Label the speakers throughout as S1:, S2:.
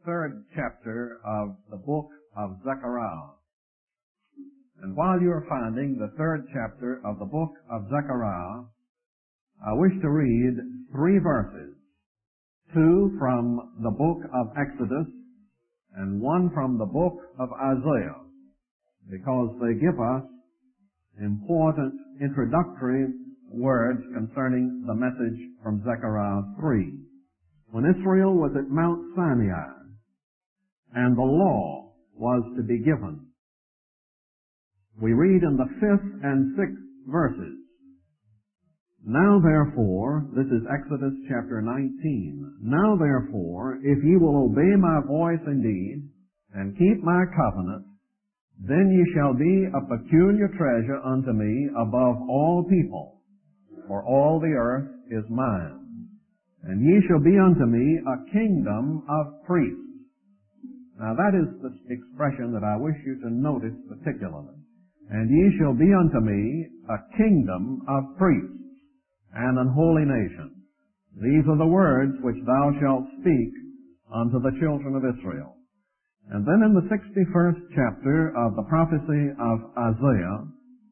S1: third chapter of the book of Zechariah. And while you're finding the third chapter of the book of Zechariah, I wish to read 3 verses, 2 from the book of Exodus and 1 from the book of Isaiah, because they give us important introductory words concerning the message from Zechariah 3. When Israel was at Mount Sinai and the law was to be given, we read in the 5th and 6th verses, "Now therefore," this is Exodus chapter 19, "Now therefore, if ye will obey my voice indeed, and keep my covenant, then ye shall be a peculiar treasure unto me above all people, for all the earth is mine. And ye shall be unto me a kingdom of priests." Now that is the expression that I wish you to notice particularly. "And ye shall be unto me a kingdom of priests, and an holy nation. These are the words which thou shalt speak unto the children of Israel." And then in the 61st chapter of the prophecy of Isaiah,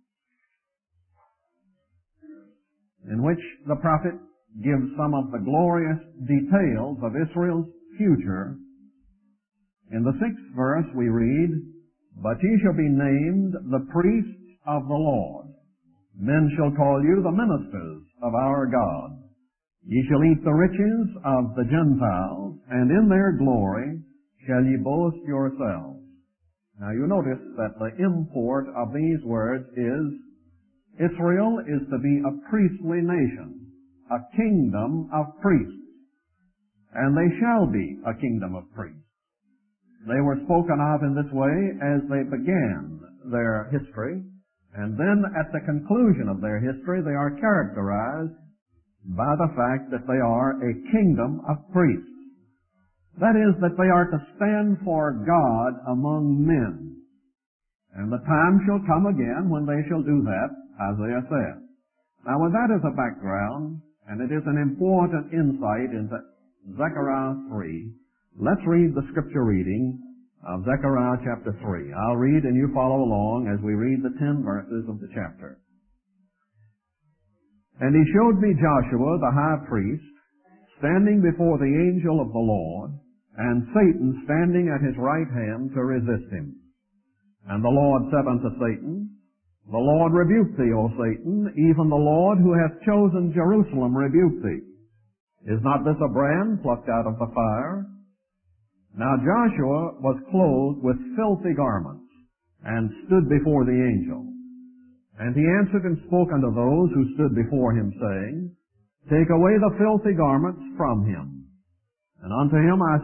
S1: in which the prophet gives some of the glorious details of Israel's future, in the 6th verse we read, "But ye shall be named the priests of the Lord. Men shall call you the ministers of our God. Ye shall eat the riches of the Gentiles, and in their glory shall ye boast yourselves." Now you notice that the import of these words is Israel is to be a priestly nation, a kingdom of priests, and they shall be a kingdom of priests. They were spoken of in this way as they began their history, and then at the conclusion of their history they are characterized by the fact that they are a kingdom of priests. That is, that they are to stand for God among men. And the time shall come again when they shall do that, Isaiah said. Now with that as a background, and it is an important insight into Zechariah 3, let's read the scripture reading of Zechariah chapter 3. I'll read and you follow along as we read the 10 verses of the chapter. "And he showed me Joshua the high priest standing before the angel of the Lord, and Satan standing at his right hand to resist him. And the Lord said unto Satan, The Lord rebuke thee, O Satan, even the Lord who hath chosen Jerusalem rebuke thee. Is not this a brand plucked out of the fire? Now Joshua was clothed with filthy garments, and stood before the angel. And he answered and spoke unto those who stood before him, saying, Take away the filthy garments from him. And unto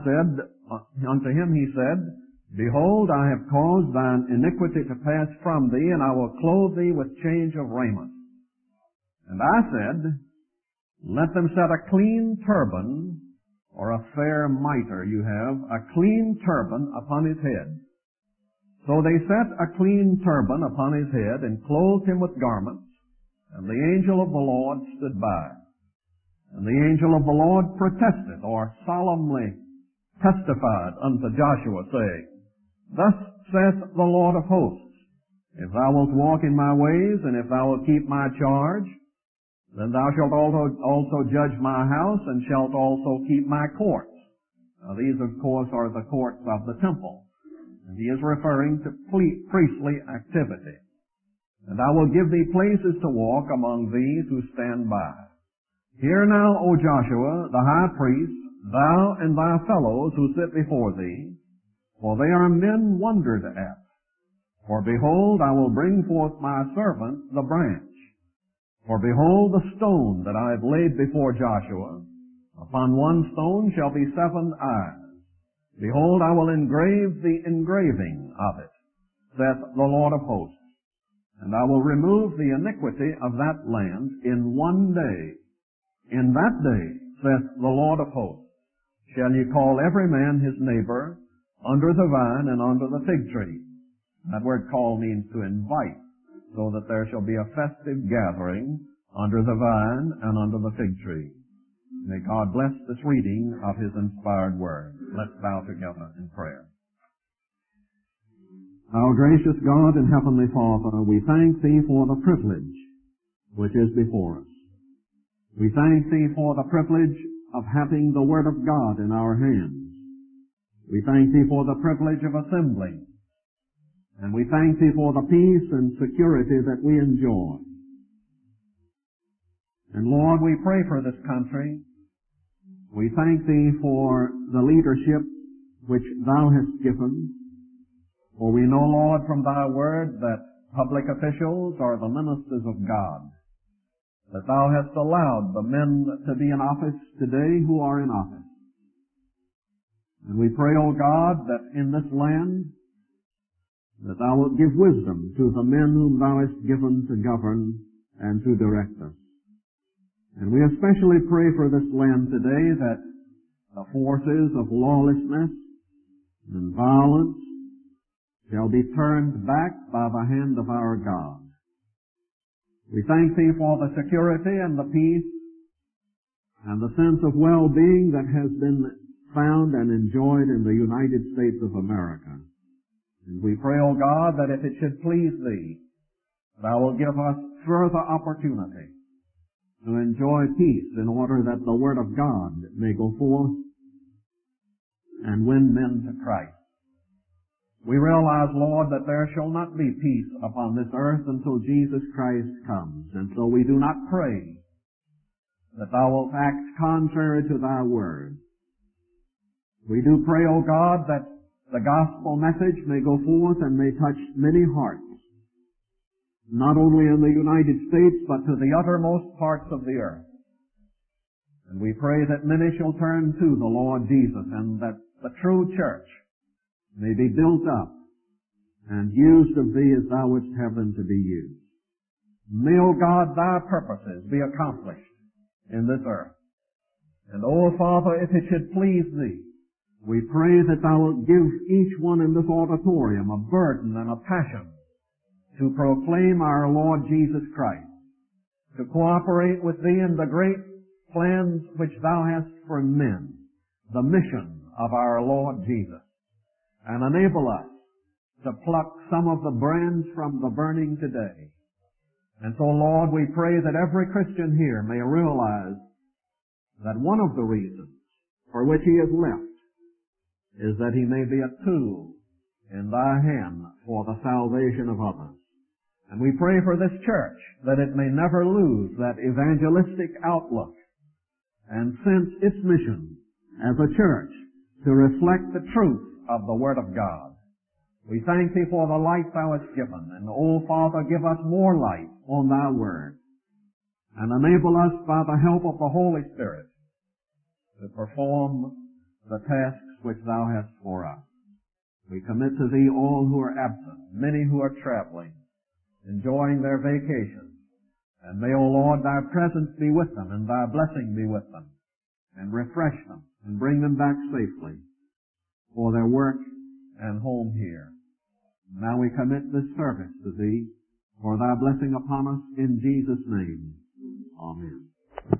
S1: him he said, Behold, I have caused thine iniquity to pass from thee, and I will clothe thee with change of raiment. And I said, Let them set a clean turban, or a fair mitre you have, a clean turban upon his head. So they set a clean turban upon his head, and clothed him with garments, and the angel of the Lord stood by. And the angel of the Lord protested, or solemnly testified unto Joshua, saying, Thus saith the Lord of hosts, If thou wilt walk in my ways, and if thou wilt keep my charge, then thou shalt also judge my house, and shalt also keep my courts. Now these, of course, are the courts of the temple. And he is referring to priestly activity. And I will give thee places to walk among these who stand by. Hear now, O Joshua, the high priest, thou and thy fellows who sit before thee, for they are men wondered at. For behold, I will bring forth my servant, the branch. For behold, the stone that I have laid before Joshua, upon one stone shall be 7 eyes. Behold, I will engrave the engraving of it, saith the Lord of hosts. And I will remove the iniquity of that land in one day. In that day, saith the Lord of hosts, shall ye call every man his neighbor under the vine and under the fig tree. That word call means to invite, so that there shall be a festive gathering under the vine and under the fig tree. May God bless this reading of His inspired Word. Let's bow together in prayer.
S2: Our gracious God and Heavenly Father, we thank Thee for the privilege which is before us. We thank Thee for the privilege of having the Word of God in our hands. We thank Thee for the privilege of assembling. And we thank Thee for the peace and security that we enjoy. And Lord, we pray for this country. We thank Thee for the leadership which Thou hast given. For we know, Lord, from Thy Word that public officials are the ministers of God, that Thou hast allowed the men to be in office today who are in office. And we pray, O God, that in this land, that Thou wilt give wisdom to the men whom Thou hast given to govern and to direct us. And we especially pray for this land today that the forces of lawlessness and violence shall be turned back by the hand of our God. We thank Thee for the security and the peace and the sense of well-being that has been found and enjoyed in the United States of America. And we pray, O God, that if it should please Thee, Thou wilt give us further opportunity to enjoy peace in order that the Word of God may go forth and win men to Christ. We realize, Lord, that there shall not be peace upon this earth until Jesus Christ comes. And so we do not pray that Thou wilt act contrary to Thy Word. We do pray, O God, that the gospel message may go forth and may touch many hearts, not only in the United States, but to the uttermost parts of the earth. And we pray that many shall turn to the Lord Jesus, and that the true church may be built up and used of Thee as Thou wouldst have them to be used. May, O God, Thy purposes be accomplished in this earth. And, O Father, if it should please Thee, we pray that Thou wilt give each one in this auditorium a burden and a passion to proclaim our Lord Jesus Christ, to cooperate with Thee in the great plans which Thou hast for men, the mission of our Lord Jesus, and enable us to pluck some of the brands from the burning today. And so, Lord, we pray that every Christian here may realize that one of the reasons for which he is left is that he may be a tool in Thy hand for the salvation of others. And we pray for this church that it may never lose that evangelistic outlook and sense its mission as a church to reflect the truth of the Word of God. We thank Thee for the light Thou hast given, and, O Father, give us more light on Thy Word, and enable us by the help of the Holy Spirit to perform the tasks which Thou hast for us. We commit to Thee all who are absent, many who are traveling, enjoying their vacations, and may, O Lord, Thy presence be with them, and Thy blessing be with them, and refresh them, and bring them back safely for their work and home here. Now we commit this service to Thee for Thy blessing upon us in Jesus' name. Amen.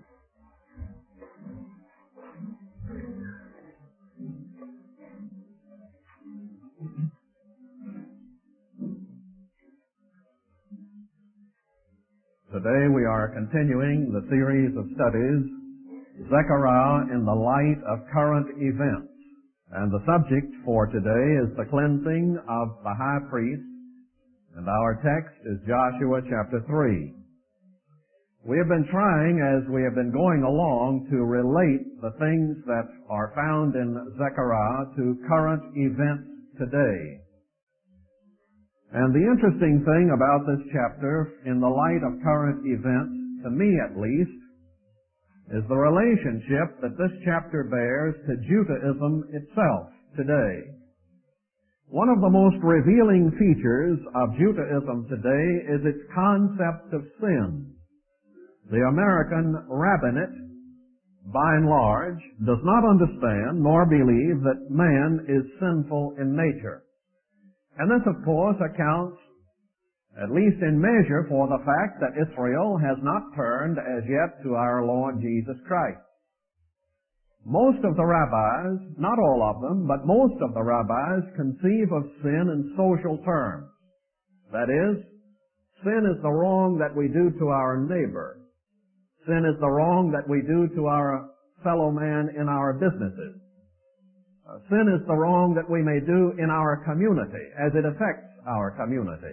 S1: Today we are continuing the series of studies, Zechariah in the Light of Current Events. And the subject for today is the cleansing of the high priest, and our text is Joshua chapter 3. We have been trying, as we have been going along, to relate the things that are found in Zechariah to current events today. And the interesting thing about this chapter, in the light of current events, to me at least, is the relationship that this chapter bears to Judaism itself today. One of the most revealing features of Judaism today is its concept of sin. The American rabbinate, by and large, does not understand nor believe that man is sinful in nature. And this, of course, accounts, at least in measure, for the fact that Israel has not turned as yet to our Lord Jesus Christ. Most of the rabbis, not all of them, but most of the rabbis conceive of sin in social terms. That is, sin is the wrong that we do to our neighbor. Sin is the wrong that we do to our fellow man in our businesses. Sin is the wrong that we may do in our community as it affects our community.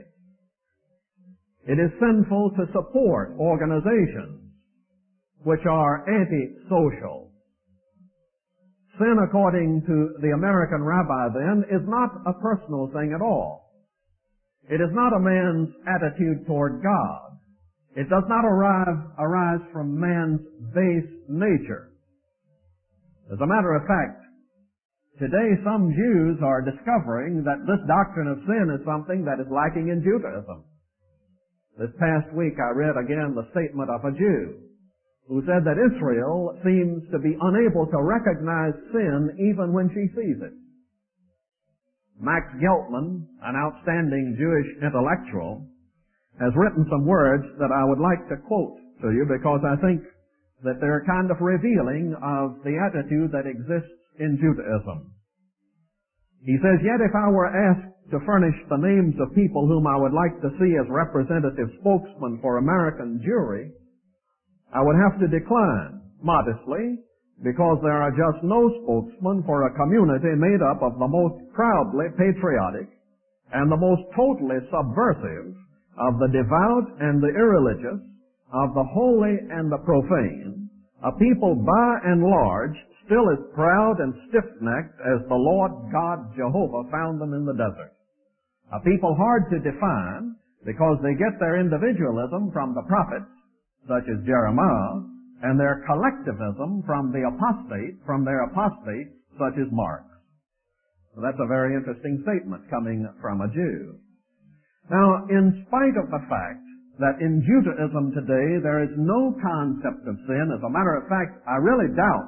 S1: It is sinful to support organizations which are antisocial. Sin, according to the American rabbi, then, is not a personal thing at all. It is not a man's attitude toward God. It does not arise from man's base nature. As a matter of fact, today some Jews are discovering that this doctrine of sin is something that is lacking in Judaism. This past week I read again the statement of a Jew who said that Israel seems to be unable to recognize sin even when she sees it. Max Geltman, an outstanding Jewish intellectual, has written some words that I would like to quote to you because I think that they're kind of revealing of the attitude that exists in Judaism. He says, "Yet if I were asked to furnish the names of people whom I would like to see as representative spokesmen for American Jewry, I would have to decline, modestly, because there are just no spokesmen for a community made up of the most proudly patriotic and the most totally subversive of the devout and the irreligious, of the holy and the profane, a people by and large still as proud and stiff-necked as the Lord God Jehovah found them in the desert. A people hard to define because they get their individualism from the prophets, such as Jeremiah, and their collectivism from their apostates, such as Marx." So that's a very interesting statement coming from a Jew. Now, in spite of the fact that in Judaism today there is no concept of sin, as a matter of fact, I really doubt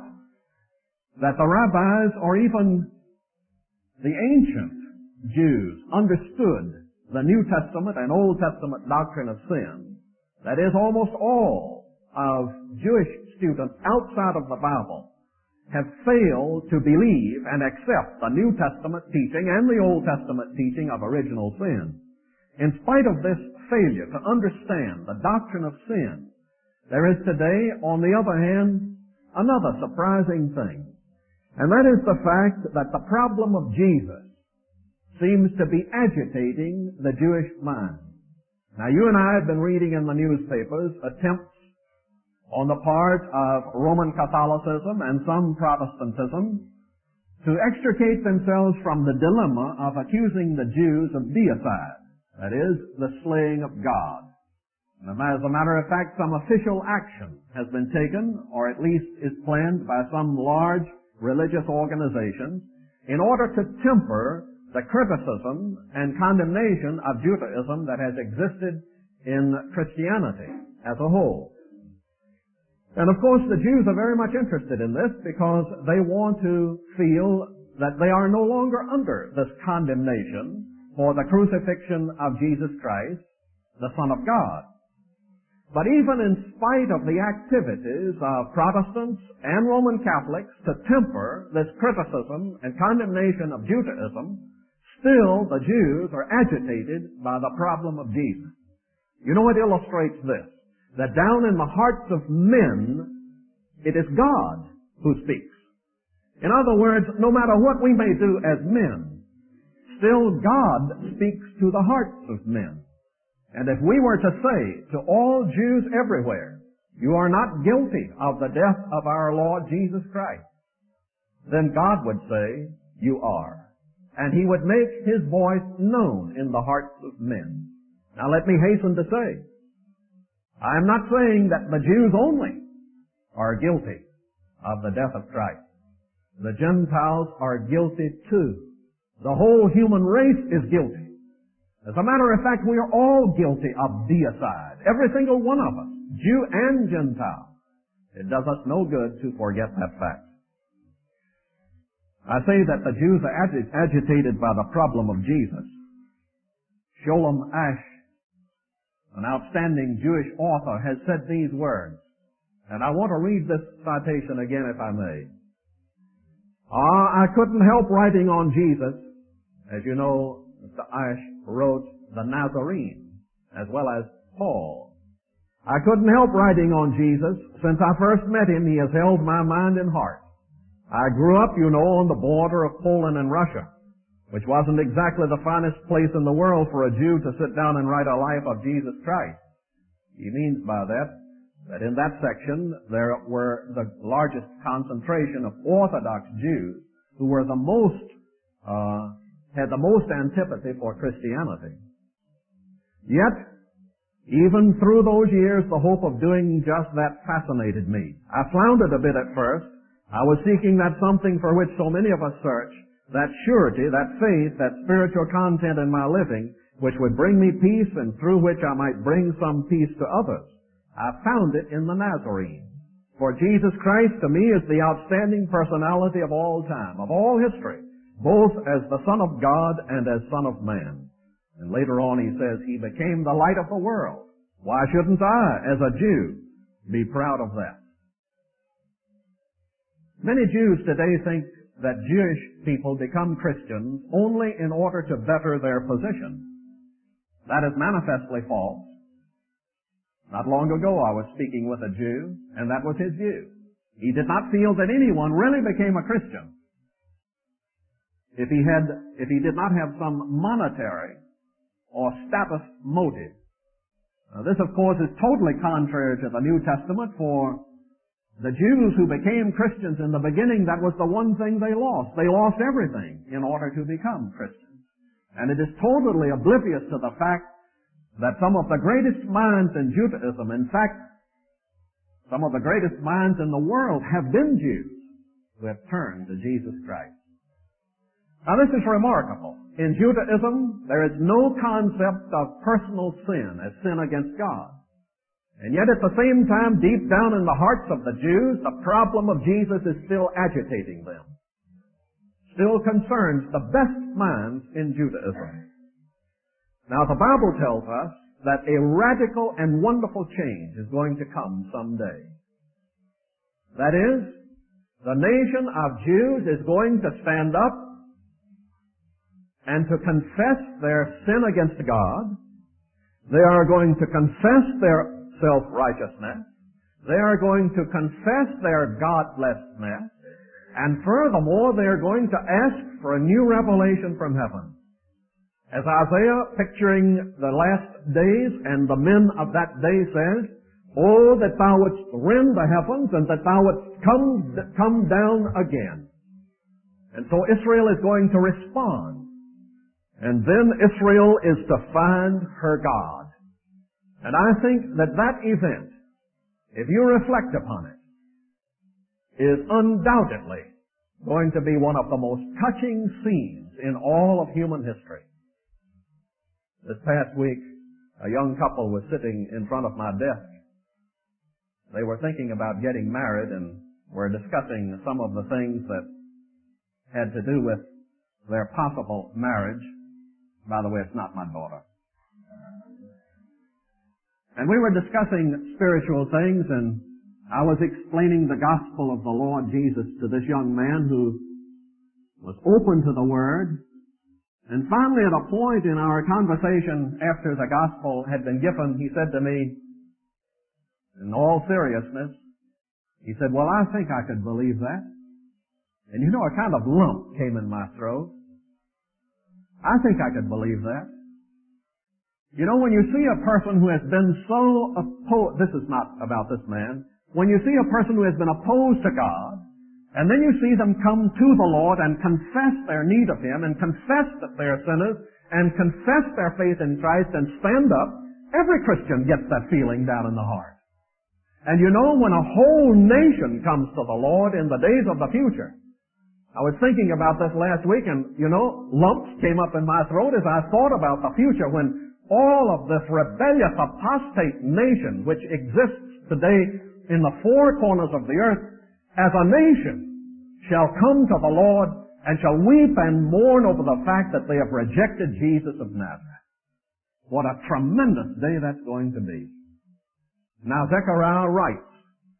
S1: that the rabbis or even the ancient Jews understood the New Testament and Old Testament doctrine of sin. That is, almost all of Jewish students outside of the Bible have failed to believe and accept the New Testament teaching and the Old Testament teaching of original sin. In spite of this failure to understand the doctrine of sin, there is today, on the other hand, another surprising thing. And that is the fact that the problem of Jesus seems to be agitating the Jewish mind. Now, you and I have been reading in the newspapers attempts on the part of Roman Catholicism and some Protestantism to extricate themselves from the dilemma of accusing the Jews of deicide, that is, the slaying of God. And as a matter of fact, some official action has been taken, or at least is planned by some large religious organizations, in order to temper the criticism and condemnation of Judaism that has existed in Christianity as a whole. And of course the Jews are very much interested in this because they want to feel that they are no longer under this condemnation for the crucifixion of Jesus Christ, the Son of God. But even in spite of the activities of Protestants and Roman Catholics to temper this criticism and condemnation of Judaism, still the Jews are agitated by the problem of Jesus. You know, it illustrates this, that down in the hearts of men, it is God who speaks. In other words, no matter what we may do as men, still God speaks to the hearts of men. And if we were to say to all Jews everywhere, "You are not guilty of the death of our Lord Jesus Christ," then God would say, "You are." And He would make His voice known in the hearts of men. Now let me hasten to say, I am not saying that the Jews only are guilty of the death of Christ. The Gentiles are guilty too. The whole human race is guilty. As a matter of fact, we are all guilty of deicide. Every single one of us, Jew and Gentile. It does us no good to forget that fact. I say that the Jews are agitated by the problem of Jesus. Sholem Asch, an outstanding Jewish author, has said these words, and I want to read this citation again if I may. I couldn't help writing on Jesus. As you know, Mr. Ash wrote the Nazarene, as well as Paul. I couldn't help writing on Jesus. Since I first met him, he has held my mind and heart. I grew up, you know, on the border of Poland and Russia, which wasn't exactly the finest place in the world for a Jew to sit down and write a life of Jesus Christ. He means by that in that section there were the largest concentration of Orthodox Jews who were the most, had the most antipathy for Christianity. Yet, even through those years, the hope of doing just that fascinated me. I floundered a bit at first. I was seeking that something for which so many of us search, that surety, that faith, that spiritual content in my living, which would bring me peace and through which I might bring some peace to others. I found it in the Nazarene. For Jesus Christ to me is the outstanding personality of all time, of all history, both as the Son of God and as Son of Man. And later on he says, he became the light of the world. Why shouldn't I, as a Jew, be proud of that? Many Jews today think that Jewish people become Christians only in order to better their position. That is manifestly false. Not long ago I was speaking with a Jew, and that was his view. He did not feel that anyone really became a Christian if he did not have some monetary or status motive. This, of course, is totally contrary to the New Testament. For the Jews who became Christians in the beginning, that was the one thing they lost. They lost everything in order to become Christians. And it is totally oblivious to the fact that some of the greatest minds in Judaism, in fact, some of the greatest minds in the world have been Jews who have turned to Jesus Christ. Now this is remarkable. In Judaism, there is no concept of personal sin as sin against God. And yet at the same time, deep down in the hearts of the Jews, the problem of Jesus is still agitating them. Still concerns the best minds in Judaism. Now the Bible tells us that a radical and wonderful change is going to come someday. That is, the nation of Jews is going to stand up and to confess their sin against God. They are going to confess their self-righteousness. They are going to confess their godlessness. And furthermore, they are going to ask for a new revelation from heaven. As Isaiah, picturing the last days and the men of that day, says, "Oh, that thou wouldst rend the heavens, and that thou wouldst come down again." And so Israel is going to respond. And then Israel is to find her God. And I think that that event, if you reflect upon it, is undoubtedly going to be one of the most touching scenes in all of human history. This past week, a young couple was sitting in front of my desk. They were thinking about getting married and were discussing some of the things that had to do with their possible marriage. By the way, it's not my daughter. And we were discussing spiritual things, and I was explaining the gospel of the Lord Jesus to this young man who was open to the Word. And finally, at a point in our conversation after the gospel had been given, he said to me, in all seriousness, he said, "Well, I think I could believe that." And you know, a kind of lump came in my throat. I think I could believe that. You know, when you see a person who has been so opposed, this is not about this man, when you see a person who has been opposed to God, and then you see them come to the Lord and confess their need of Him, and confess that they are sinners, and confess their faith in Christ, and stand up, every Christian gets that feeling down in the heart. And you know, when a whole nation comes to the Lord in the days of the future, I was thinking about this last week, and, you know, lumps came up in my throat as I thought about the future when all of this rebellious, apostate nation, which exists today in the four corners of the earth, as a nation, shall come to the Lord and shall weep and mourn over the fact that they have rejected Jesus of Nazareth. What a tremendous day that's going to be. Now, Zechariah writes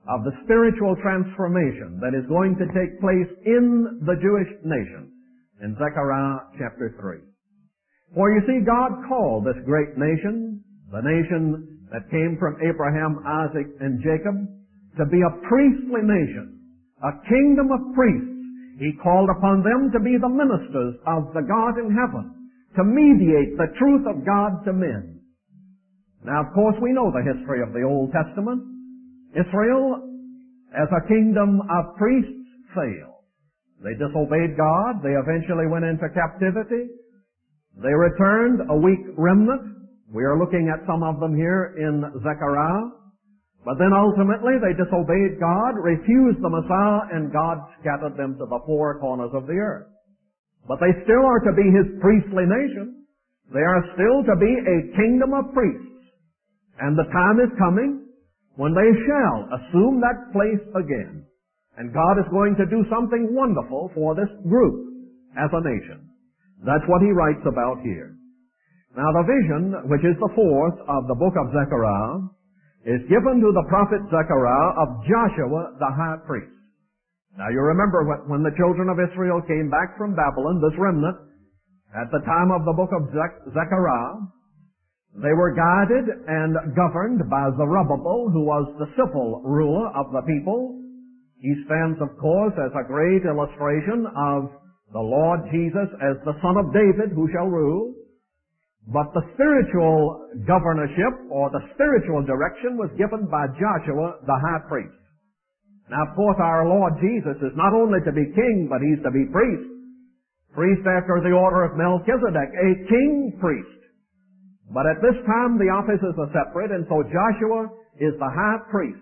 S1: of the spiritual transformation that is going to take place in the Jewish nation in Zechariah chapter 3. For you see, God called this great nation, the nation that came from Abraham, Isaac, and Jacob, to be a priestly nation, a kingdom of priests. He called upon them to be the ministers of the God in heaven, to mediate the truth of God to men. Now, of course, we know the history of the Old Testament. Israel, as a kingdom of priests, failed. They disobeyed God. They eventually went into captivity. They returned, a weak remnant. We are looking at some of them here in Zechariah. But then ultimately they disobeyed God, refused the Messiah, and God scattered them to the four corners of the earth. But they still are to be His priestly nation. They are still to be a kingdom of priests. And the time is coming when they shall assume that place again. And God is going to do something wonderful for this group as a nation. That's what he writes about here. Now the vision, which is the fourth of the book of Zechariah, is given to the prophet Zechariah of Joshua the high priest. Now you remember when the children of Israel came back from Babylon, this remnant, at the time of the book of Zechariah, they were guided and governed by Zerubbabel, who was the civil ruler of the people. He stands, of course, as a great illustration of the Lord Jesus as the Son of David who shall rule. But the spiritual governorship or the spiritual direction was given by Joshua the high priest. Now, of course, our Lord Jesus is not only to be king, but he's to be priest. Priest after the order of Melchizedek, a king priest. But at this time the offices are separate, and so Joshua is the high priest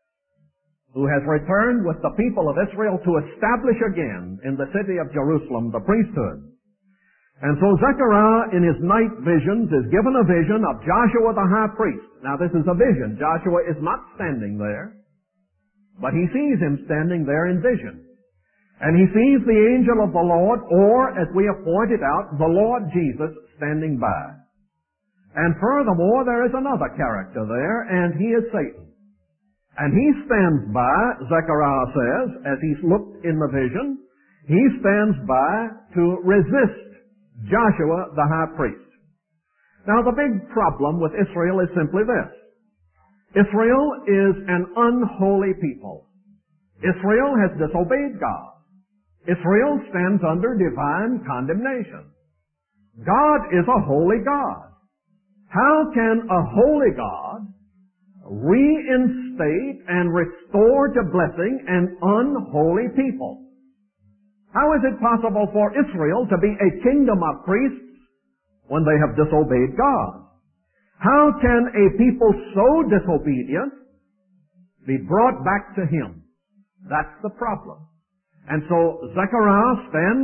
S1: who has returned with the people of Israel to establish again in the city of Jerusalem the priesthood. And so Zechariah in his night visions is given a vision of Joshua the high priest. Now this is a vision. Joshua is not standing there, but he sees him standing there in vision. And he sees the angel of the Lord, or as we have pointed out, the Lord Jesus standing by. And furthermore, there is another character there, and he is Satan. And he stands by, Zechariah says, as he's looked in the vision, he stands by to resist Joshua the high priest. Now the big problem with Israel is simply this. Israel is an unholy people. Israel has disobeyed God. Israel stands under divine condemnation. God is a holy God. How can a holy God reinstate and restore to blessing an unholy people? How is it possible for Israel to be a kingdom of priests when they have disobeyed God? How can a people so disobedient be brought back to Him? That's the problem. And so Zechariah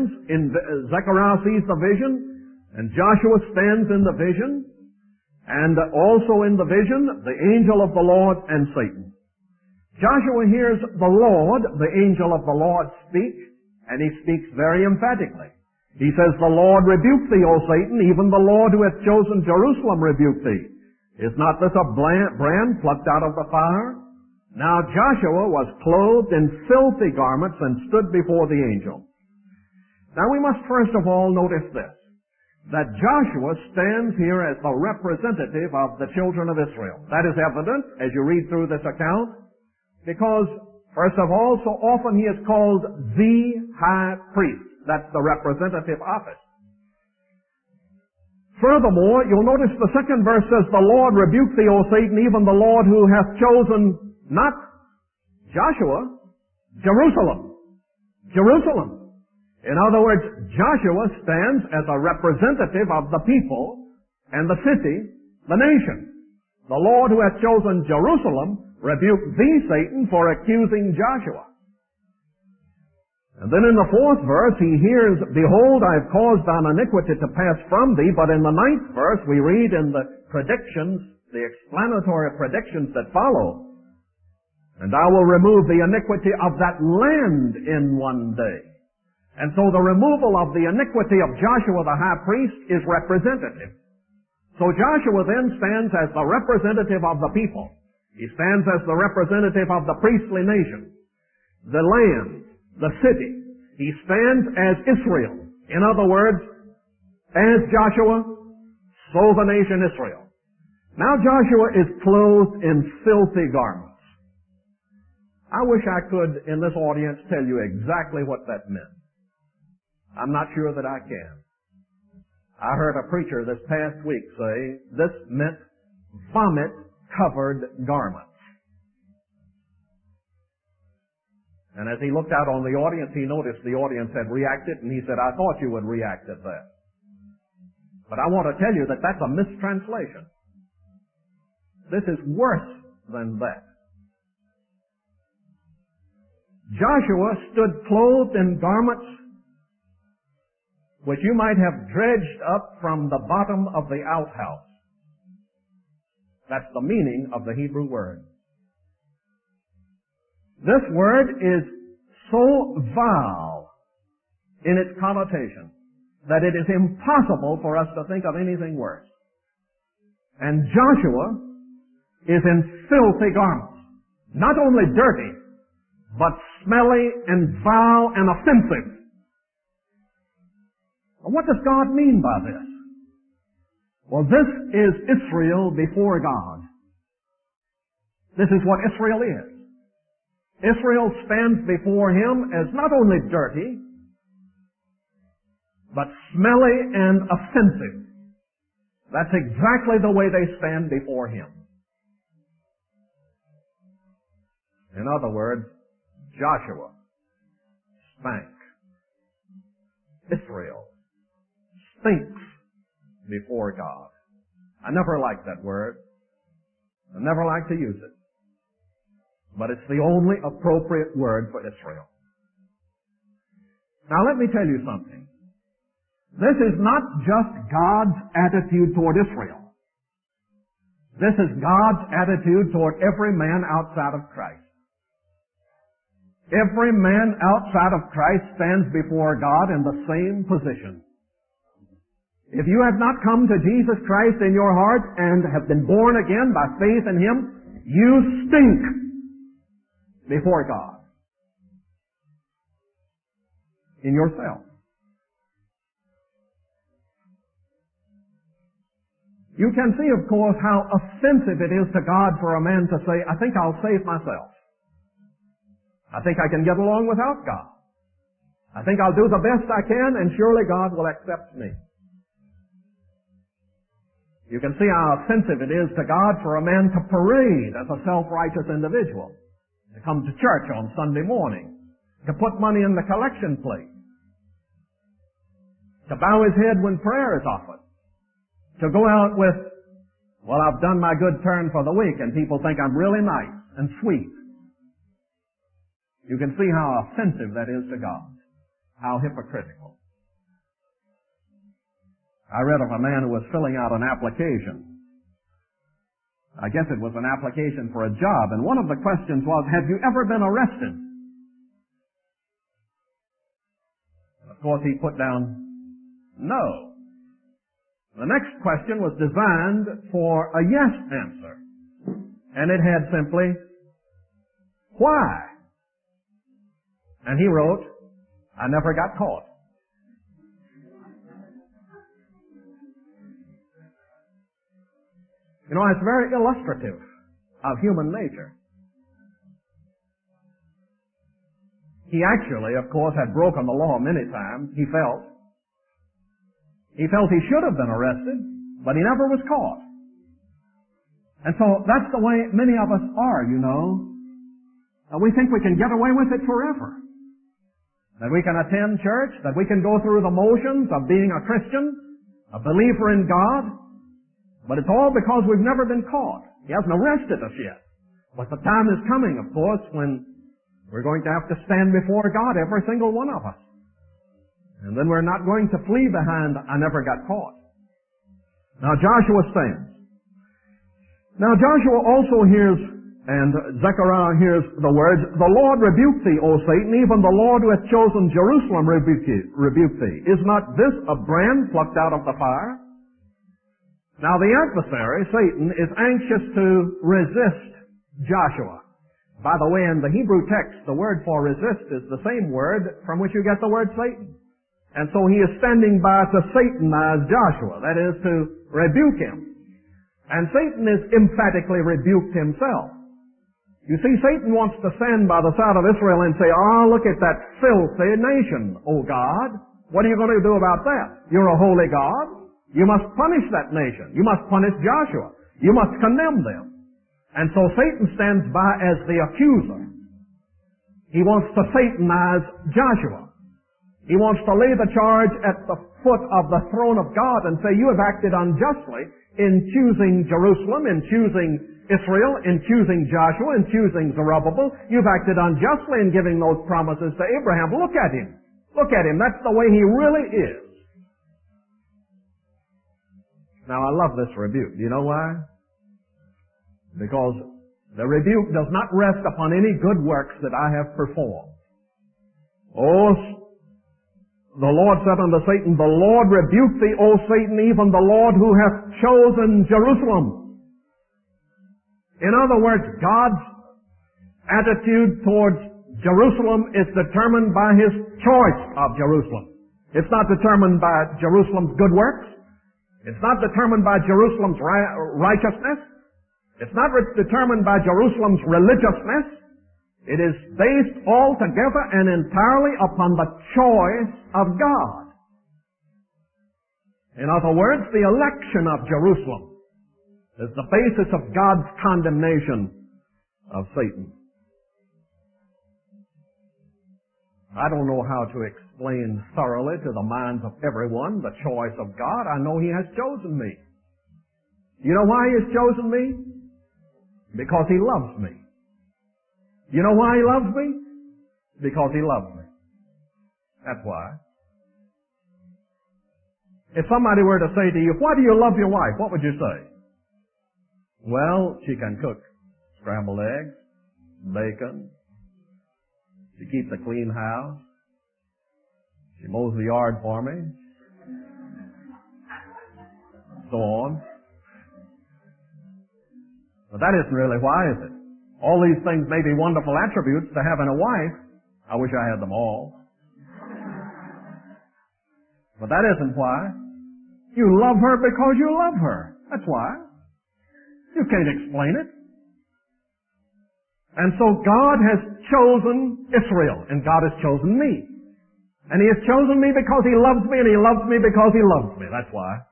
S1: sees the vision, and Joshua stands in the vision, and also in the vision, the angel of the Lord and Satan. Joshua hears the Lord, the angel of the Lord, speak, and he speaks very emphatically. He says, "The Lord rebuke thee, O Satan, even the Lord who hath chosen Jerusalem rebuke thee. Is not this a brand plucked out of the fire?" Now Joshua was clothed in filthy garments and stood before the angel. Now we must first of all notice this, that Joshua stands here as the representative of the children of Israel. That is evident as you read through this account, because first of all, so often he is called the high priest. That's the representative office. Furthermore, you'll notice the second verse says, "The Lord rebuke thee, O Satan, even the Lord who hath chosen," not Joshua, Jerusalem. Jerusalem. In other words, Joshua stands as a representative of the people and the city, the nation. The Lord who hath chosen Jerusalem rebuked thee, Satan, for accusing Joshua. And then in the fourth verse, he hears, "Behold, I have caused thine iniquity to pass from thee." But in the ninth verse, we read in the predictions, the explanatory predictions that follow, "And I will remove the iniquity of that land in one day." And so the removal of the iniquity of Joshua the high priest is representative. So Joshua then stands as the representative of the people. He stands as the representative of the priestly nation, the land, the city. He stands as Israel. In other words, as Joshua, so the nation Israel. Now Joshua is clothed in filthy garments. I wish I could, in this audience, tell you exactly what that meant. I'm not sure that I can. I heard a preacher this past week say this meant vomit-covered garments. And as he looked out on the audience, he noticed the audience had reacted, and he said, I thought you would react at that. But I want to tell you that that's a mistranslation. This is worse than that. Joshua stood clothed in garments which you might have dredged up from the bottom of the outhouse. That's the meaning of the Hebrew word. This word is so vile in its connotation that it is impossible for us to think of anything worse. And Joshua is in filthy garments. Not only dirty, but smelly and vile and offensive. What does God mean by this? Well, this is Israel before God. This is what Israel is. Israel stands before Him as not only dirty, but smelly and offensive. That's exactly the way they stand before Him. In other words, Joshua stank. Israel stinks before God. I never liked that word. I never liked to use it. But it's the only appropriate word for Israel. Now let me tell you something. This is not just God's attitude toward Israel. This is God's attitude toward every man outside of Christ. Every man outside of Christ stands before God in the same position. If you have not come to Jesus Christ in your heart and have been born again by faith in Him, you stink before God. In yourself. You can see, of course, how offensive it is to God for a man to say, I think I'll save myself. I think I can get along without God. I think I'll do the best I can, and surely God will accept me. You can see how offensive it is to God for a man to parade as a self-righteous individual, to come to church on Sunday morning, to put money in the collection plate, to bow his head when prayer is offered, to go out with, well, I've done my good turn for the week, and people think I'm really nice and sweet. You can see how offensive that is to God, how hypocritical. I read of a man who was filling out an application. I guess it was an application for a job, and one of the questions was, have you ever been arrested? Of course, he put down, no. The next question was designed for a yes answer, and it had simply, why? And he wrote, I never got caught. You know, it's very illustrative of human nature. He actually, of course, had broken the law many times, he felt. He felt he should have been arrested, but he never was caught. And so that's the way many of us are, you know. We think we can get away with it forever. That we can attend church, that we can go through the motions of being a Christian, a believer in God, but it's all because we've never been caught. He hasn't arrested us yet. But the time is coming, of course, when we're going to have to stand before God, every single one of us. And then we're not going to flee behind, I never got caught. Now Joshua stands. Now Joshua also hears, and Zechariah hears the words, the Lord rebuke thee, O Satan, even the Lord who hath chosen Jerusalem rebuke thee. Is not this a brand plucked out of the fire? Now the adversary, Satan, is anxious to resist Joshua. By the way, in the Hebrew text, the word for resist is the same word from which you get the word Satan. And so he is standing by to Satanize Joshua, that is, to rebuke him. And Satan is emphatically rebuked himself. You see, Satan wants to stand by the side of Israel and say, "Oh, look at that filthy nation, O God. What are you going to do about that? You're a holy God. You must punish that nation. You must punish Joshua. You must condemn them." And so Satan stands by as the accuser. He wants to Satanize Joshua. He wants to lay the charge at the foot of the throne of God and say, "You have acted unjustly in choosing Jerusalem, in choosing Israel, in choosing Joshua, in choosing Zerubbabel. You've acted unjustly in giving those promises to Abraham. Look at him. Look at him. That's the way he really is." Now, I love this rebuke. Do you know why? Because the rebuke does not rest upon any good works that I have performed. Oh, the Lord said unto Satan, "The Lord rebuke thee, O Satan, even the Lord who hath chosen Jerusalem." In other words, God's attitude towards Jerusalem is determined by His choice of Jerusalem. It's not determined by Jerusalem's good works. It's not determined by Jerusalem's righteousness. It's not determined by Jerusalem's religiousness. It is based altogether and entirely upon the choice of God. In other words, the election of Jerusalem is the basis of God's condemnation of Satan. I don't know how to explain thoroughly to the minds of everyone the choice of God. I know He has chosen me. You know why He has chosen me? Because He loves me. You know why He loves me? Because He loves me. That's why. If somebody were to say to you, "Why do you love your wife?" what would you say? Well, she can cook scrambled eggs, bacon. She keeps a clean house. She mows the yard for me. So on. But that isn't really why, is it? All these things may be wonderful attributes to having a wife. I wish I had them all. But that isn't why. You love her because you love her. That's why. You can't explain it. And so God has chosen Israel, and God has chosen me. And He has chosen me because He loves me, and He loves me because He loves me. That's why.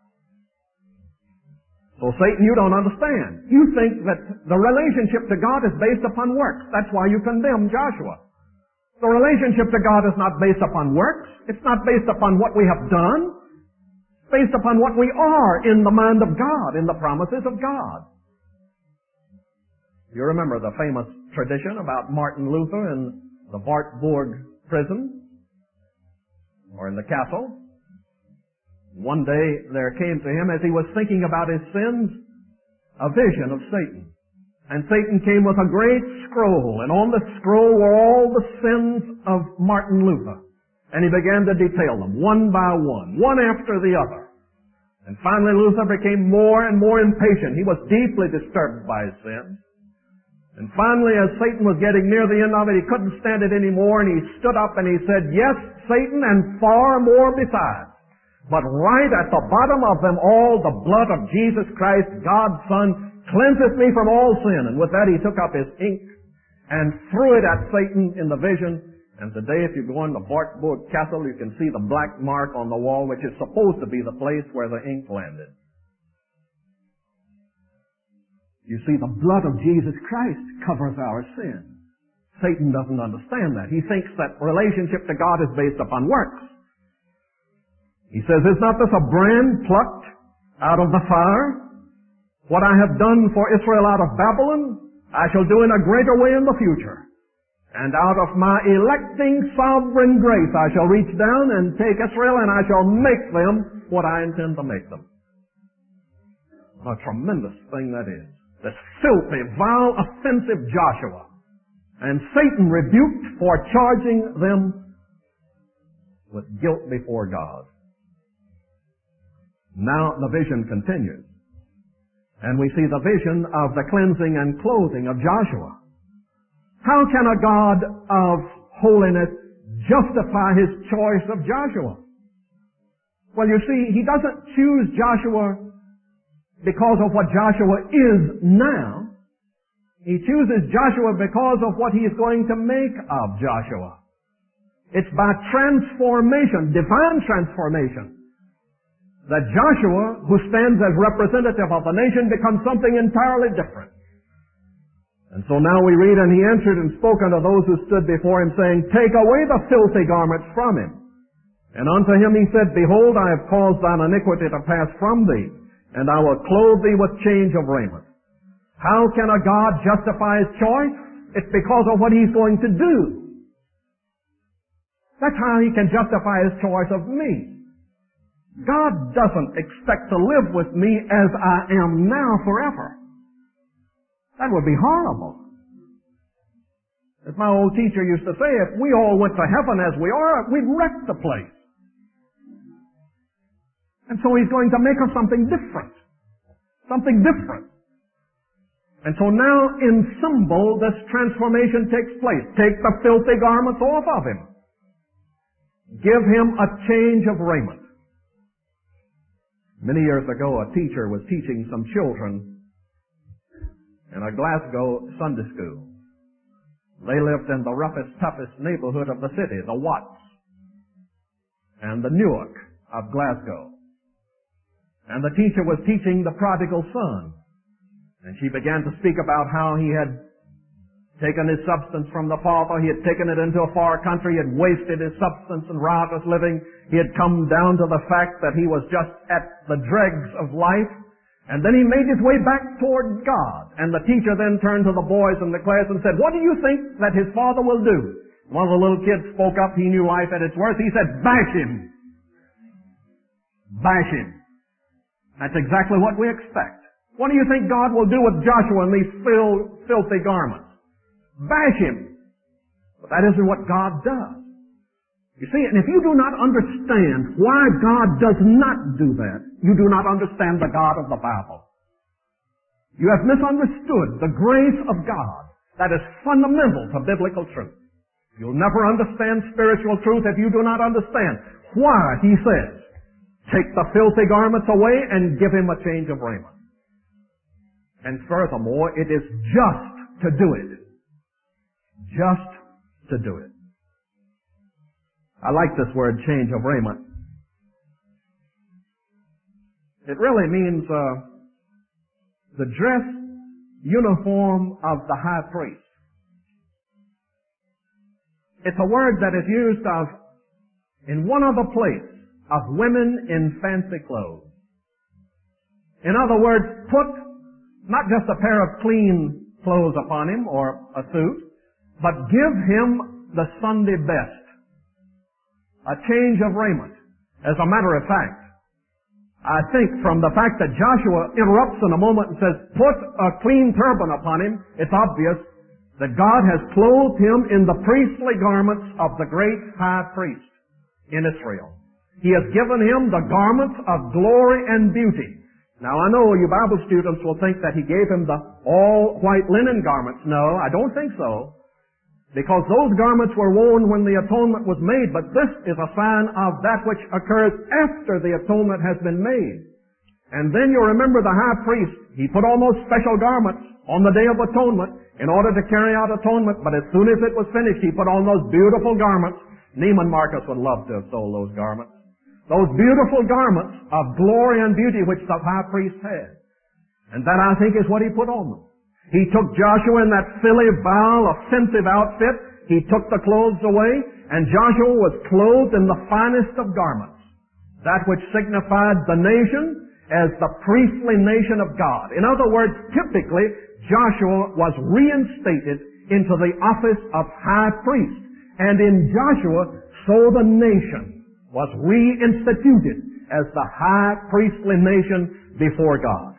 S1: So Satan, you don't understand. You think that the relationship to God is based upon works. That's why you condemn Joshua. The relationship to God is not based upon works. It's not based upon what we have done. It's based upon what we are in the mind of God, in the promises of God. You remember the famous tradition about Martin Luther in the Wartburg prison, or in the castle. One day there came to him, as he was thinking about his sins, a vision of Satan. And Satan came with a great scroll, and on the scroll were all the sins of Martin Luther. And he began to detail them, one by one after the other. And finally Luther became more and more impatient. He was deeply disturbed by his sins. And finally, as Satan was getting near the end of it, he couldn't stand it anymore, and he stood up and he said, "Yes, Satan, and far more besides. But right at the bottom of them all, the blood of Jesus Christ, God's Son, cleanseth me from all sin." And with that, he took up his ink and threw it at Satan in the vision. And today, if you go into Wartburg Castle, you can see the black mark on the wall, which is supposed to be the place where the ink landed. You see, the blood of Jesus Christ covers our sin. Satan doesn't understand that. He thinks that relationship to God is based upon works. He says, "Is not this a brand plucked out of the fire? What I have done for Israel out of Babylon, I shall do in a greater way in the future. And out of my electing sovereign grace, I shall reach down and take Israel, and I shall make them what I intend to make them." A tremendous thing that is. This filthy, vile, offensive Joshua. And Satan rebuked for charging them with guilt before God. Now the vision continues. And we see the vision of the cleansing and clothing of Joshua. How can a God of holiness justify His choice of Joshua? Well, you see, He doesn't choose Joshua because of what Joshua is now. He chooses Joshua because of what He is going to make of Joshua. It's by transformation, divine transformation, that Joshua, who stands as representative of the nation, becomes something entirely different. And so now we read, and he answered and spoke unto those who stood before him, saying, Take away the filthy garments from him. And unto him he said, Behold, I have caused thine iniquity to pass from thee, and I will clothe thee with change of raiment. How can a God justify His choice? It's because of what He's going to do. That's how He can justify His choice of me. God doesn't expect to live with me as I am now forever. That would be horrible. As my old teacher used to say, if we all went to heaven as we are, we'd wreck the place. And so He's going to make us something different. Something different. And so now in symbol, this transformation takes place. Take the filthy garments off of Him. Give Him a change of raiment. Many years ago, a teacher was teaching some children in a Glasgow Sunday school. They lived in the roughest, toughest neighborhood of the city, the Watts and the Newark of Glasgow. And the teacher was teaching the prodigal son. And she began to speak about how he had taken his substance from the father. He had taken it into a far country. He had wasted his substance in riotous living. He had come down to the fact that he was just at the dregs of life. And then he made his way back toward God. And the teacher then turned to the boys in the class and said, What do you think that his father will do? One of the little kids spoke up. He knew life at its worst. He said, Bash him. Bash him. That's exactly what we expect. What do you think God will do with Joshua in these filthy garments? Bash him. But that isn't what God does. You see, and if you do not understand why God does not do that, you do not understand the God of the Bible. You have misunderstood the grace of God that is fundamental to biblical truth. You'll never understand spiritual truth if you do not understand why He says, Take the filthy garments away and give him a change of raiment. And furthermore, it is just to do it. Just to do it. I like this word, change of raiment. It really means the dress uniform of the high priest. It's a word that is used in one other place of women in fancy clothes. In other words, put not just a pair of clean clothes upon him or a suit, but give him the Sunday best. A change of raiment. As a matter of fact, I think from the fact that Joshua interrupts in a moment and says, put a clean turban upon him, it's obvious that God has clothed him in the priestly garments of the great high priest in Israel. He has given him the garments of glory and beauty. Now I know you Bible students will think that he gave him the all white linen garments. No, I don't think so. Because those garments were worn when the atonement was made, but this is a sign of that which occurs after the atonement has been made. And then you remember the high priest, he put on those special garments on the Day of Atonement in order to carry out atonement, but as soon as it was finished, he put on those beautiful garments. Neiman Marcus would love to have sold those garments. Those beautiful garments of glory and beauty which the high priest had. And that, I think, is what he put on them. He took Joshua in that silly, vile, offensive outfit. He took the clothes away, and Joshua was clothed in the finest of garments. That which signified the nation as the priestly nation of God. In other words, typically, Joshua was reinstated into the office of high priest. And in Joshua, so the nation was reinstituted as the high priestly nation before God.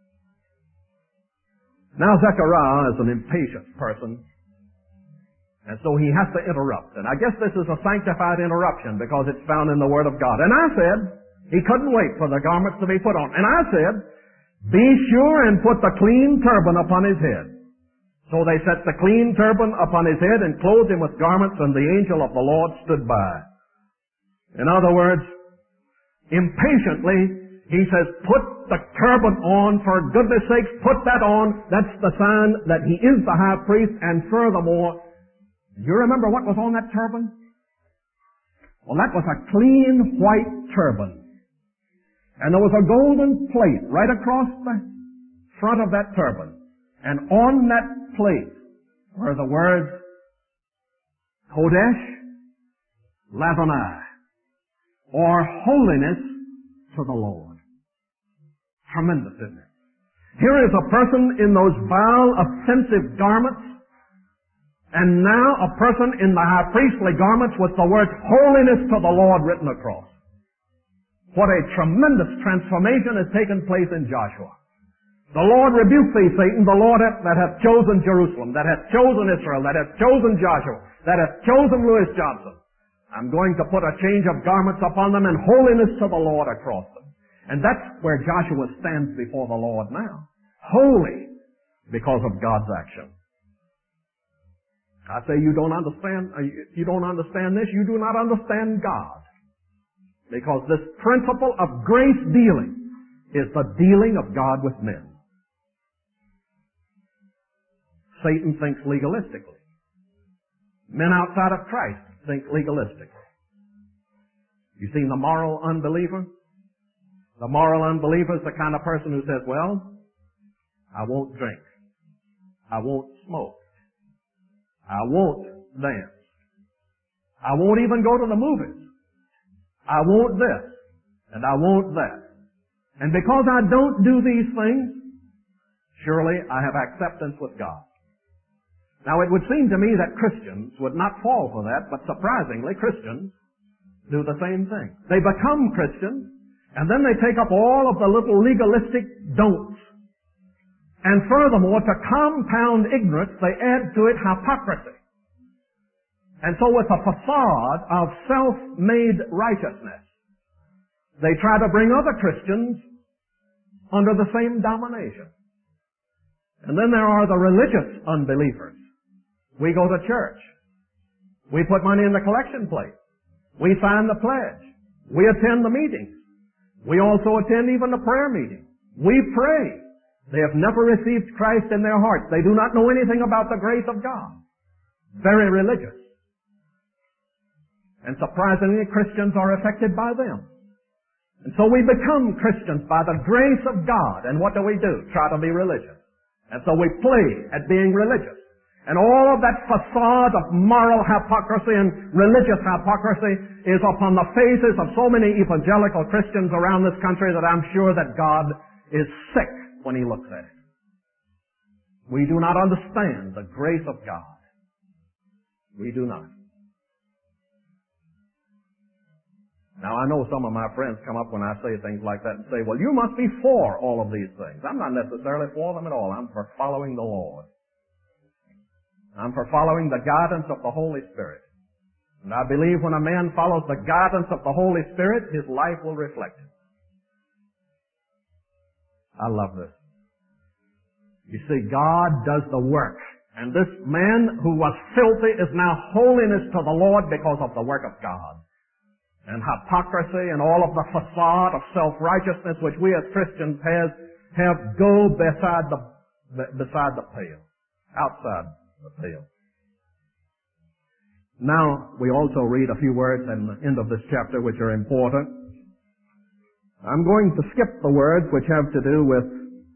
S1: Now Zechariah is an impatient person, and so he has to interrupt. And I guess this is a sanctified interruption because it's found in the Word of God. And I said, he couldn't wait for the garments to be put on. And I said, Be sure and put the clean turban upon his head. So they set the clean turban upon his head and clothed him with garments, and the angel of the Lord stood by. In other words, impatiently, he says, put the turban on, for goodness sakes, put that on. That's the sign that he is the high priest, and furthermore, do you remember what was on that turban? Well, that was a clean white turban. And there was a golden plate right across the front of that turban. And on that plate were the words, Kodesh Ladonai, or holiness to the Lord. Tremendous, isn't it? Here is a person in those vile, offensive garments, and now a person in the high priestly garments with the words holiness to the Lord written across. What a tremendous transformation has taken place in Joshua. The Lord rebuke thee, Satan, the Lord that hath chosen Jerusalem, that hath chosen Israel, that hath chosen Joshua, that hath chosen Lewis Johnson. I'm going to put a change of garments upon them and holiness to the Lord across them. And that's where Joshua stands before the Lord now. Holy because of God's action. I say you don't understand this, you do not understand God. Because this principle of grace dealing is the dealing of God with men. Satan thinks legalistically. Men outside of Christ think legalistically. You seen the moral unbeliever? The moral unbeliever is the kind of person who says, well, I won't drink. I won't smoke. I won't dance. I won't even go to the movies. I won't this. And I won't that. And because I don't do these things, surely I have acceptance with God. Now it would seem to me that Christians would not fall for that, but surprisingly Christians do the same thing. They become Christians, and then they take up all of the little legalistic don'ts. And furthermore, to compound ignorance, they add to it hypocrisy. And so with a facade of self-made righteousness, they try to bring other Christians under the same domination. And then there are the religious unbelievers. We go to church. We put money in the collection plate. We sign the pledge. We attend the meetings. We also attend even the prayer meeting. We pray. They have never received Christ in their hearts. They do not know anything about the grace of God. Very religious. And surprisingly, Christians are affected by them. And so we become Christians by the grace of God. And what do? Try to be religious. And so we play at being religious. And all of that facade of moral hypocrisy and religious hypocrisy is upon the faces of so many evangelical Christians around this country that I'm sure that God is sick when He looks at it. We do not understand the grace of God. We do not. Now I know some of my friends come up when I say things like that and say, well, you must be for all of these things. I'm not necessarily for them at all. I'm for following the Lord. I'm for following the guidance of the Holy Spirit. And I believe when a man follows the guidance of the Holy Spirit, his life will reflect it. I love this. You see, God does the work. And this man who was filthy is now holiness to the Lord because of the work of God. And hypocrisy and all of the facade of self-righteousness which we as Christians have go beside the pale, outside the pale. Now, we also read a few words at the end of this chapter which are important. I'm going to skip the words which have to do with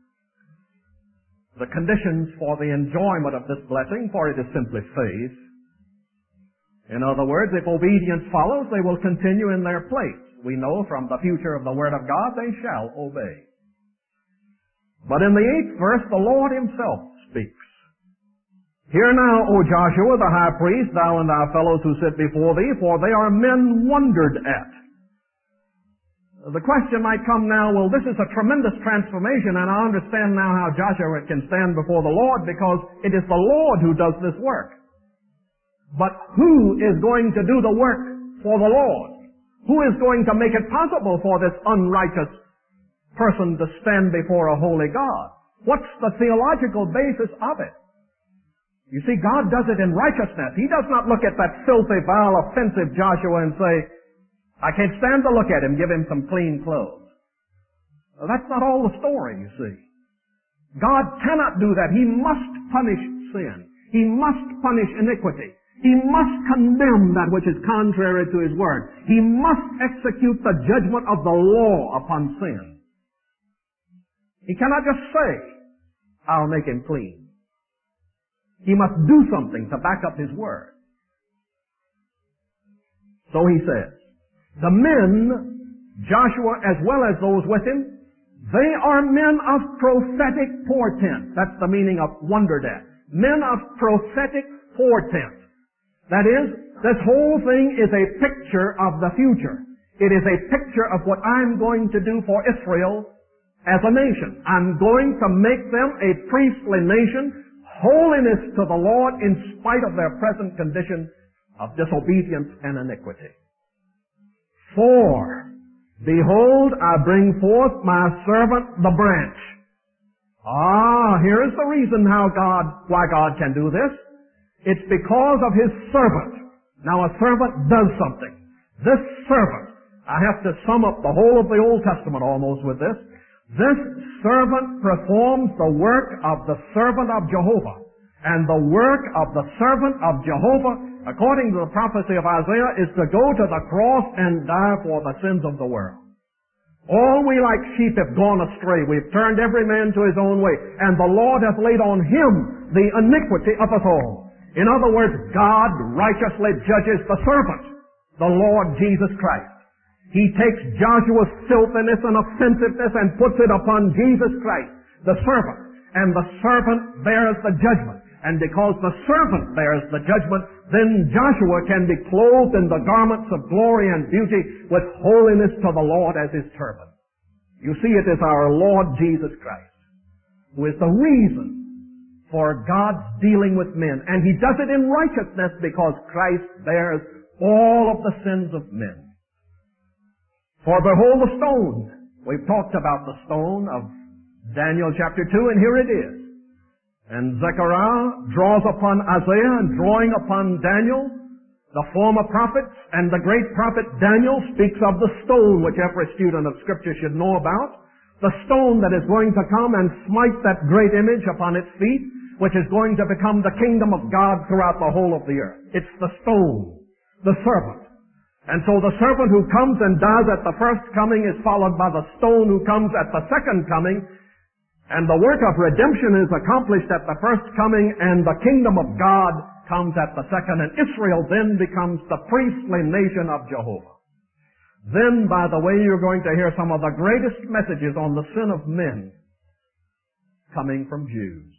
S1: the conditions for the enjoyment of this blessing, for it is simply faith. In other words, if obedience follows, they will continue in their place. We know from the future of the Word of God, they shall obey. But in the 8th verse, the Lord Himself speaks. Hear now, O Joshua, the high priest, thou and thy fellows who sit before thee, for they are men wondered at. The question might come now, well, this is a tremendous transformation, and I understand now how Joshua can stand before the Lord, because it is the Lord who does this work. But who is going to do the work for the Lord? Who is going to make it possible for this unrighteous person to stand before a holy God? What's the theological basis of it? You see, God does it in righteousness. He does not look at that filthy, vile, offensive Joshua and say, I can't stand to look at him, give him some clean clothes. Well, that's not all the story, you see. God cannot do that. He must punish sin. He must punish iniquity. He must condemn that which is contrary to His Word. He must execute the judgment of the law upon sin. He cannot just say, I'll make him clean. He must do something to back up His Word. So He says, the men, Joshua as well as those with him, they are men of prophetic portent. That's the meaning of wonder death. Men of prophetic portent. That is, this whole thing is a picture of the future. It is a picture of what I'm going to do for Israel as a nation. I'm going to make them a priestly nation, holiness to the Lord in spite of their present condition of disobedience and iniquity. For, behold, I bring forth my servant the branch. Here is the reason why God can do this. It's because of His servant. Now a servant does something. This servant, I have to sum up the whole of the Old Testament almost with this. This servant performs the work of the servant of Jehovah. And the work of the servant of Jehovah, according to the prophecy of Isaiah, is to go to the cross and die for the sins of the world. All we like sheep have gone astray. We've turned every man to his own way. And the Lord hath laid on Him the iniquity of us all. In other words, God righteously judges the servant, the Lord Jesus Christ. He takes Joshua's filthiness and offensiveness and puts it upon Jesus Christ, the servant. And the servant bears the judgment. And because the servant bears the judgment, then Joshua can be clothed in the garments of glory and beauty with holiness to the Lord as his turban. You see, it is our Lord Jesus Christ who is the reason for God's dealing with men. And He does it in righteousness because Christ bears all of the sins of men. For behold the stone. We've talked about the stone of Daniel chapter 2, and here it is. And Zechariah draws upon Isaiah, and drawing upon Daniel, the former prophets, and the great prophet Daniel speaks of the stone which every student of Scripture should know about. The stone that is going to come and smite that great image upon its feet, which is going to become the kingdom of God throughout the whole of the earth. It's the stone, the servant. And so the servant who comes and dies at the first coming is followed by the stone who comes at the second coming. And the work of redemption is accomplished at the first coming, and the kingdom of God comes at the second, and Israel then becomes the priestly nation of Jehovah. Then, by the way, you're going to hear some of the greatest messages on the sin of men coming from Jews.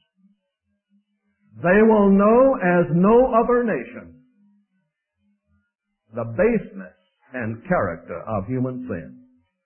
S1: They will know as no other nation the baseness and character of human sin.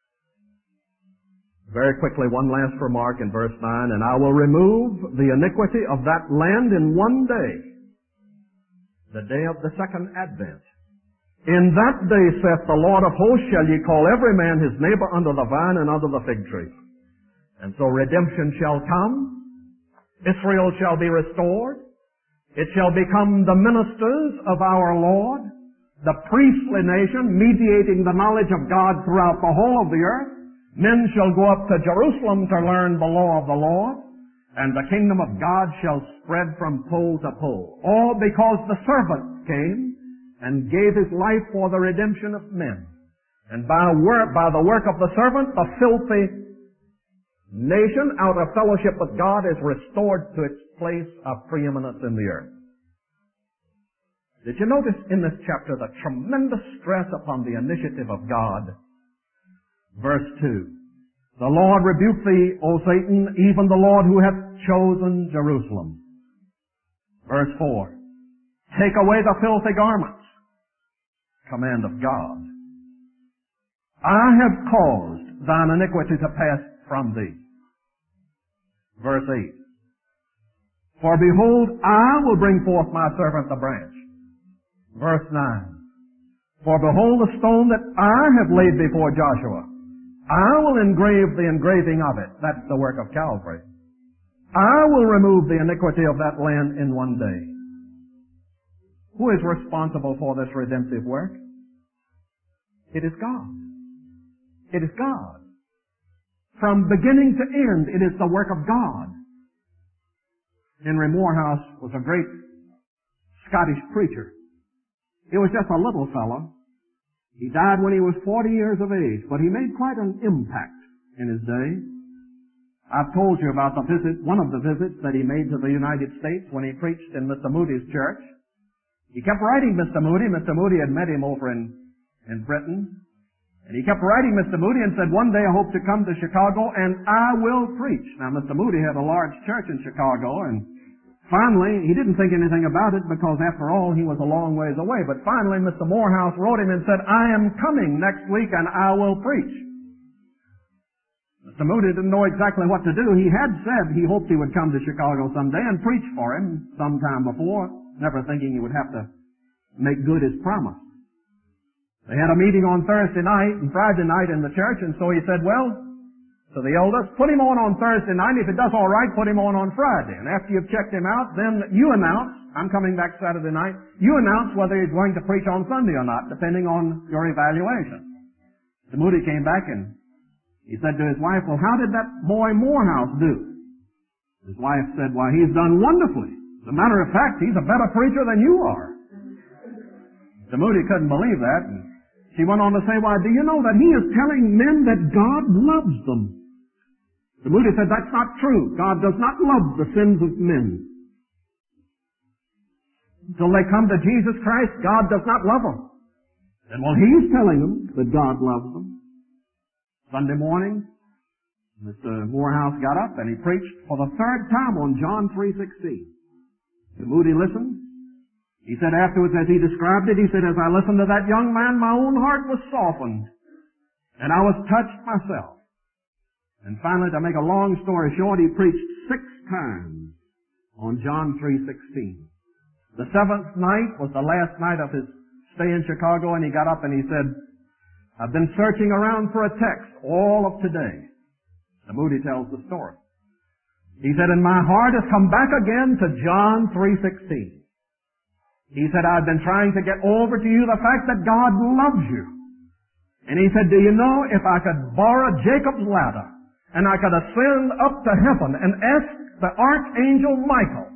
S1: Very quickly, one last remark in verse 9, and I will remove the iniquity of that land in one day, the day of the second advent. In that day, saith the Lord of hosts, shall ye call every man his neighbor under the vine and under the fig tree. And so redemption shall come. Israel shall be restored. It shall become the ministers of our Lord, the priestly nation, mediating the knowledge of God throughout the whole of the earth. Men shall go up to Jerusalem to learn the law of the Lord, and the kingdom of God shall spread from pole to pole. All because the servant came and gave his life for the redemption of men. And by the work of the servant, the filthy nation out of fellowship with God is restored to its place of preeminence in the earth. Did you notice in this chapter the tremendous stress upon the initiative of God? Verse 2. The Lord rebuke thee, O Satan, even the Lord who hath chosen Jerusalem. Verse 4. Take away the filthy garments. Command of God. I have caused thine iniquity to pass from thee. Verse 8. For behold, I will bring forth my servant the branch. Verse 9. For behold the stone that I have laid before Joshua. I will engrave the engraving of it. That's the work of Calvary. I will remove the iniquity of that land in one day. Who is responsible for this redemptive work? It is God. It is God. From beginning to end, it is the work of God. Henry Morehouse was a great Scottish preacher. He was just a little fellow. He died when he was 40 years of age, but he made quite an impact in his day. I've told you about one of the visits that he made to the United States when he preached in Mr. Moody's church. He kept writing Mr. Moody. Mr. Moody had met him over in Britain. And he kept writing Mr. Moody and said, one day I hope to come to Chicago and I will preach. Now, Mr. Moody had a large church in Chicago, and finally, he didn't think anything about it because, after all, he was a long ways away. But finally, Mr. Morehouse wrote him and said, I am coming next week and I will preach. Mr. Moody didn't know exactly what to do. He had said he hoped he would come to Chicago someday and preach for him sometime before, never thinking he would have to make good his promise. They had a meeting on Thursday night and Friday night in the church, and so he said, well, to the elders, put him on Thursday night. If it does all right, put him on Friday. And after you've checked him out, then you announce, I'm coming back Saturday night, you announce whether he's going to preach on Sunday or not, depending on your evaluation. So Moody came back and he said to his wife, well, how did that boy Morehouse do? His wife said, well, he's done wonderfully. As a matter of fact, he's a better preacher than you are. So Moody couldn't believe that. And she went on to say, why, do you know that he is telling men that God loves them? So Moody said, that's not true. God does not love the sins of men. Until they come to Jesus Christ, God does not love them. And well, he's telling them that God loves them. Sunday morning, Mr. Morehouse got up and he preached for the third time on John 3:16. So Moody listened. He said afterwards, as he described it, he said, as I listened to that young man, my own heart was softened, and I was touched myself. And finally, to make a long story short, he preached 6 times on John 3:16. The 7th night was the last night of his stay in Chicago, and he got up and he said, I've been searching around for a text all of today. The Moody tells the story. He said, and my heart has come back again to John 3:16. He said, I've been trying to get over to you the fact that God loves you. And he said, do you know, if I could borrow Jacob's ladder and I could ascend up to heaven and ask the archangel Michael,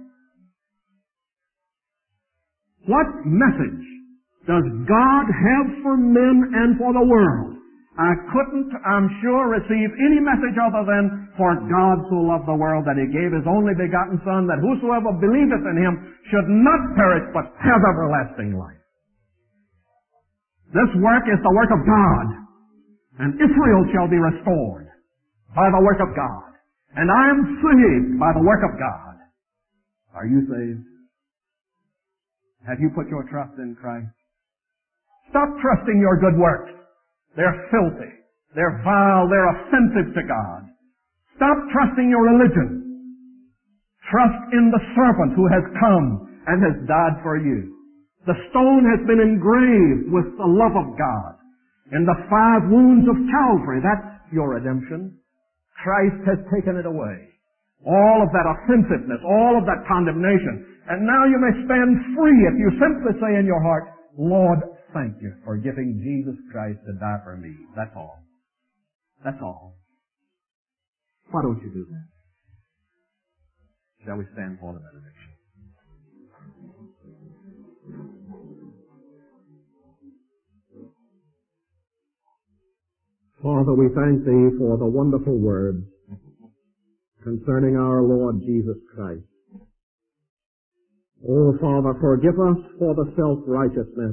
S1: what message does God have for men and for the world? I couldn't, I'm sure, receive any message other than, for God so loved the world that He gave His only begotten Son, that whosoever believeth in Him should not perish but have everlasting life. This work is the work of God, and Israel shall be restored by the work of God, and I am saved by the work of God. Are you saved? Have you put your trust in Christ? Stop trusting your good works. They're filthy. They're vile. They're offensive to God. Stop trusting your religion. Trust in the servant who has come and has died for you. The stone has been engraved with the love of God. In the 5 wounds of Calvary, that's your redemption. Christ has taken it away. All of that offensiveness, all of that condemnation. And now you may stand free if you simply say in your heart, Lord, thank you for giving Jesus Christ to die for me. That's all. That's all. Why don't you do that? Shall we stand for the benediction?
S2: Father, we thank Thee for the wonderful words concerning our Lord Jesus Christ. Oh, Father, forgive us for the self-righteousness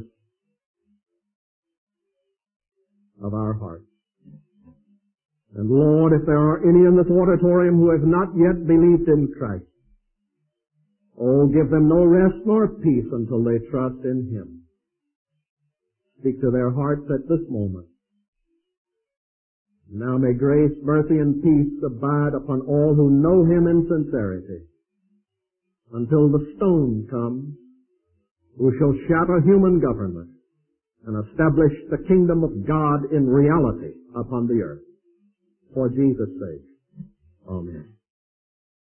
S2: of our hearts. And Lord, if there are any in this auditorium who have not yet believed in Christ, oh, give them no rest nor peace until they trust in Him. Speak to their hearts at this moment. Now may grace, mercy, and peace abide upon all who know Him in sincerity, until the stone comes, who shall shatter human government and establish the kingdom of God in reality upon the earth.
S3: for Jesus' sake. Amen.